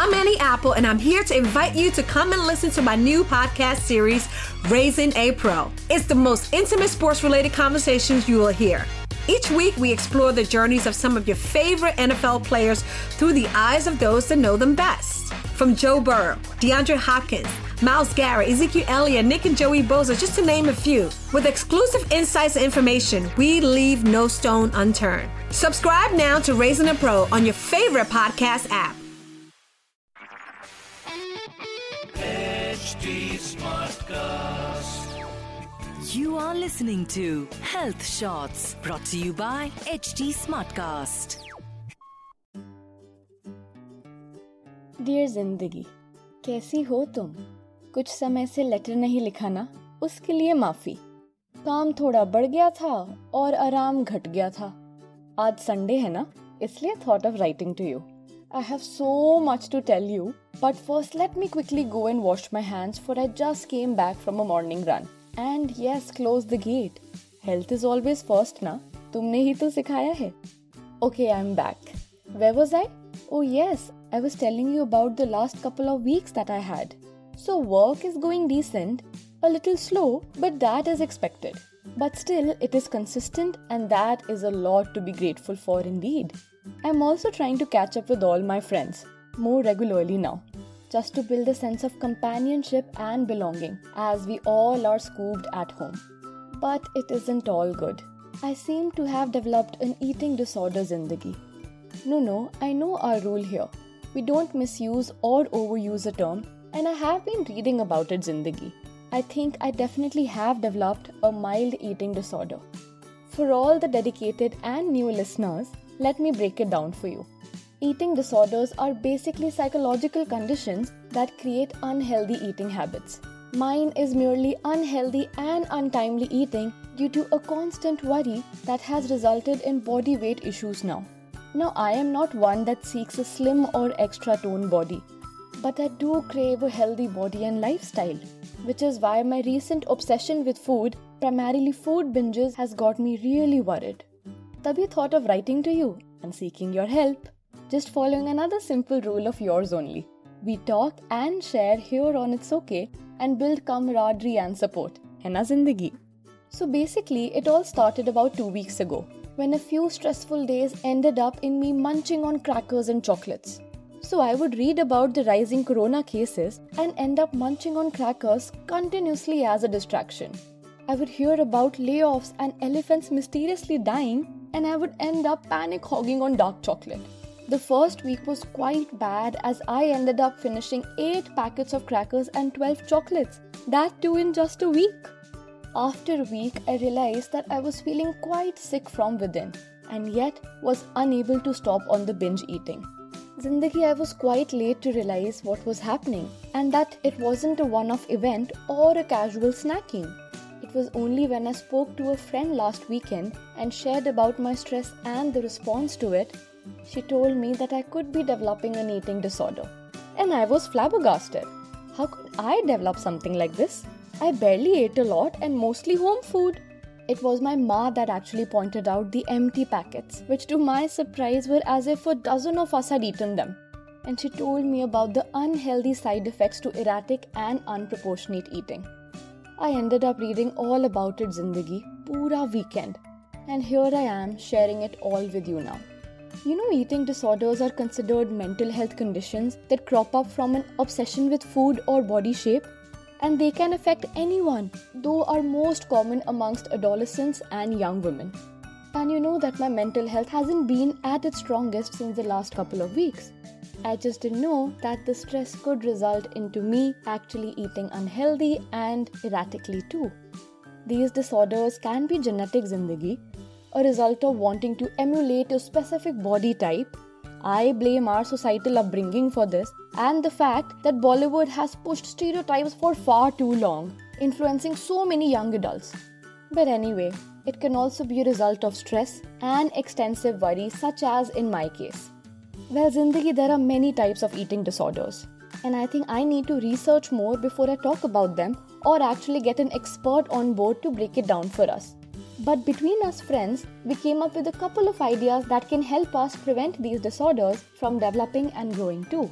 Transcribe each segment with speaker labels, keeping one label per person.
Speaker 1: I'm Annie Apple, and I'm here to invite you to come and listen to my new podcast series, Raising a Pro. It's the most intimate sports-related conversations you will hear. Each week, we explore the journeys of some of your favorite NFL players through the eyes of those that know them best. From Joe Burrow, DeAndre Hopkins, Myles Garrett, Ezekiel Elliott, Nick and Joey Bosa, just to name a few. With exclusive insights and information, we leave no stone unturned. Subscribe now to Raising a Pro on your favorite podcast app.
Speaker 2: HD Smartcast.
Speaker 3: You are listening to Health Shots, brought to you by HD Smartcast.
Speaker 4: Dear Zindagi, कैसी हो तुम? कुछ समय से letter नहीं लिखा ना, उसके लिए माफी। काम थोड़ा बढ़ गया था और आराम घट गया था। आज संडे है ना, इसलिए thought of writing to you. I have so much to tell you, but first let me quickly go and wash my hands, for I just came back from a morning run. And yes, close the gate. Health is always first ना, तुमने ही तो सिखाया है। Okay, I'm back. Where was I? Oh yes, I was telling you about the last couple of weeks that I had. So work is going decent, a little slow, but that is expected. But still, it is consistent, and that is a lot to be grateful for indeed. I'm also trying to catch up with all my friends, more regularly now, just to build a sense of companionship and belonging, as we all are scooped at home. But it isn't all good. I seem to have developed an eating disorder zindagi. No, I know our rule here. We don't misuse or overuse a term, and I have been reading about it zindagi. I think I definitely have developed a mild eating disorder. For all the dedicated and new listeners, let me break it down for you. Eating disorders are basically psychological conditions that create unhealthy eating habits. Mine is merely unhealthy and untimely eating due to a constant worry that has resulted in body weight issues now. Now, I am not one that seeks a slim or extra toned body, but I do crave a healthy body and lifestyle, which is why my recent obsession with food, primarily food binges, has got me really worried. Tabhi thought of writing to you and seeking your help, just following another simple rule of yours only. We talk and share here on It's Okay and build camaraderie and support. Hai na zindagi? So basically, it all started about 2 weeks ago, when a few stressful days ended up in me munching on crackers and chocolates. So I would read about the rising corona cases and end up munching on crackers continuously as a distraction. I would hear about layoffs and elephants mysteriously dying, and I would end up panic hogging on dark chocolate. The first week was quite bad, as I ended up finishing 8 packets of crackers and 12 chocolates, that too in just a week. After a week, I realized that I was feeling quite sick from within, and yet was unable to stop on the binge eating. Zindagi, I was quite late to realize what was happening, and that it wasn't a one-off event or a casual snacking. It was only when I spoke to a friend last weekend and shared about my stress and the response to it, she told me that I could be developing an eating disorder. And I was flabbergasted. How could I develop something like this? I barely ate a lot and mostly home food. It was my ma that actually pointed out the empty packets, which to my surprise were as if a dozen of us had eaten them. And she told me about the unhealthy side effects to erratic and unproportionate eating. I ended up reading all about it zindagi, pura weekend. And here I am sharing it all with you now. You know, eating disorders are considered mental health conditions that crop up from an obsession with food or body shape. And they can affect anyone, though are most common amongst adolescents and young women. And you know that my mental health hasn't been at its strongest since the last couple of weeks. I just didn't know that the stress could result into me actually eating unhealthy and erratically too. These disorders can be genetic zindagi, a result of wanting to emulate a specific body type. I blame our societal upbringing for this, and the fact that Bollywood has pushed stereotypes for far too long, influencing so many young adults. But anyway, it can also be a result of stress and extensive worry, such as in my case. Well, zindagi, there are many types of eating disorders, and I think I need to research more before I talk about them, or actually get an expert on board to break it down for us. But between us friends, we came up with a couple of ideas that can help us prevent these disorders from developing and growing too.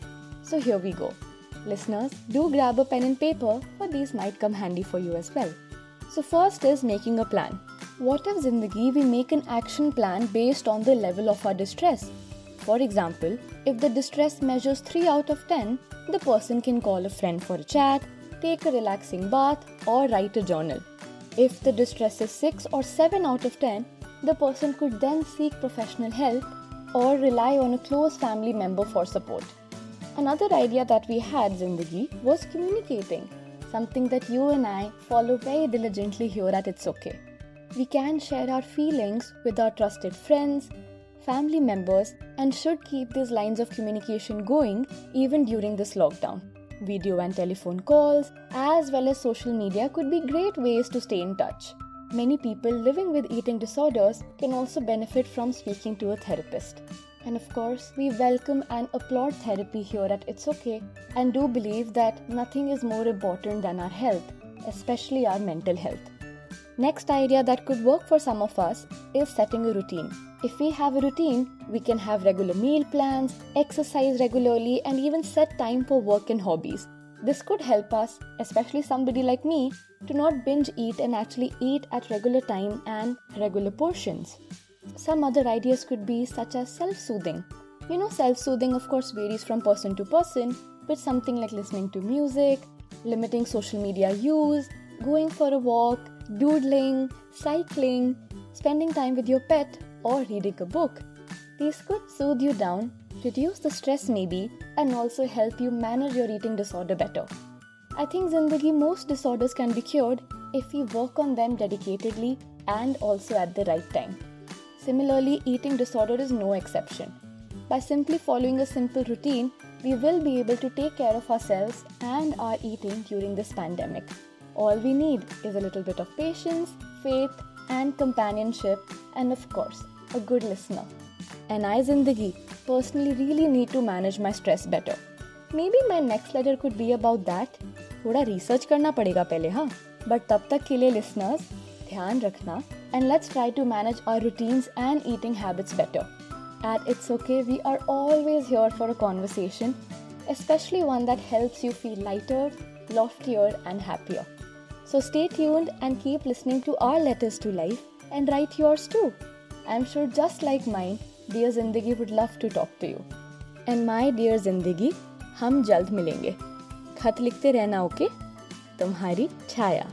Speaker 4: So here we go. Listeners, do grab a pen and paper, for these might come handy for you as well. So first is making a plan. What if Zindagi we make an action plan based on the level of our distress? For example, if the distress measures 3 out of 10, the person can call a friend for a chat, take a relaxing bath, or write a journal. If the distress is 6 or 7 out of 10, the person could then seek professional help or rely on a close family member for support. Another idea that we had, Zindagi, was communicating, something that you and I follow very diligently here at It's Okay. We can share our feelings with our trusted friends, family members, and should keep these lines of communication going even during this lockdown. Video and telephone calls, as well as social media, could be great ways to stay in touch. Many people living with eating disorders can also benefit from speaking to a therapist. And of course, we welcome and applaud therapy here at It's Okay and do believe that nothing is more important than our health, especially our mental health. Next idea that could work for some of us is setting a routine. If we have a routine, we can have regular meal plans, exercise regularly, and even set time for work and hobbies. This could help us, especially somebody like me, to not binge eat and actually eat at regular time and regular portions. Some other ideas could be such as self-soothing. Self-soothing of course varies from person to person, but something like listening to music, limiting social media use, going for a walk, doodling, cycling, spending time with your pet, or reading a book. These could soothe you down, reduce the stress maybe, and also help you manage your eating disorder better. I think Zindagi most disorders can be cured if we work on them dedicatedly and also at the right time. Similarly, eating disorder is no exception. By simply following a simple routine, we will be able to take care of ourselves and our eating during this pandemic. All we need is a little bit of patience, faith, and companionship, and of course, a good listener. And I, Zindagi, personally really need to manage my stress better. Maybe my next letter could be about that. थोड़ा research करना पड़ेगा पहले, हाँ? But तब तक के लिए listeners, ध्यान रखना, and let's try to manage our routines and eating habits better. At It's Okay, we are always here for a conversation, especially one that helps you feel lighter, loftier, and happier. So stay tuned and keep listening to our letters to life and write yours too. I'm sure just like mine, dear Zindagi would love to talk to you. And my dear Zindagi, हम जल्द मिलेंगे. खत लिखते रहना, okay? तुम्हारी छाया.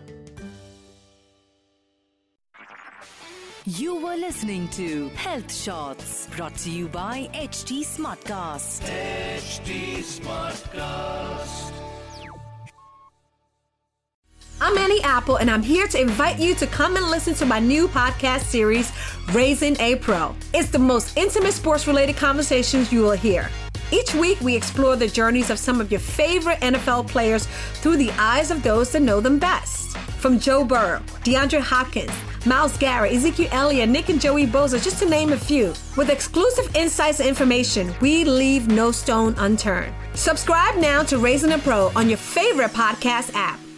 Speaker 3: You were listening to Health Shots, brought to you by HT Smartcast.
Speaker 2: HT Smartcast.
Speaker 1: I'm Annie Apple, and I'm here to invite you to come and listen to my new podcast series, Raising a Pro. It's the most intimate sports-related conversations you will hear. Each week, we explore the journeys of some of your favorite NFL players through the eyes of those that know them best. From Joe Burrow, DeAndre Hopkins, Myles Garrett, Ezekiel Elliott, Nick and Joey Bosa, just to name a few. With exclusive insights and information, we leave no stone unturned. Subscribe now to Raising a Pro on your favorite podcast app.